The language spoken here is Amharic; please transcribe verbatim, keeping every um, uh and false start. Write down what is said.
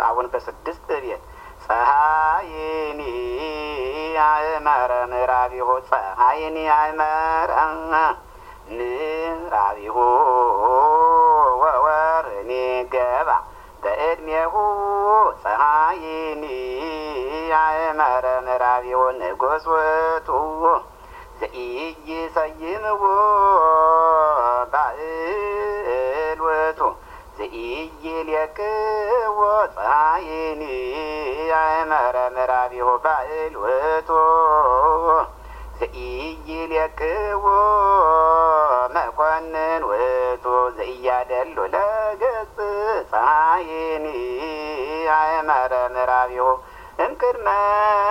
አሁን በስድስት ቤት ፀሐይኒ አእመረ ምዕራቢሁ ፀሐይኒ አእመረ ምዕራቢሁ ወወርኒ ገባ በዕድሜሁ ፀሐይኒ አእመረ ምዕራቢሁ ንጉሥ ውእቱ ዘኢይሰይምዎ ባዕል ውእቱ ዘኢይሌክዎ ፀሐይኒ አእመረ ምዕራቢሁ ባዕል ውእቱ ዘኢይሌክዎ መኮንን ውእቱ ዘኢያደሉ ለገጽ ፀሐይኒ አእመረ ምዕራቢሁ እምቅድመ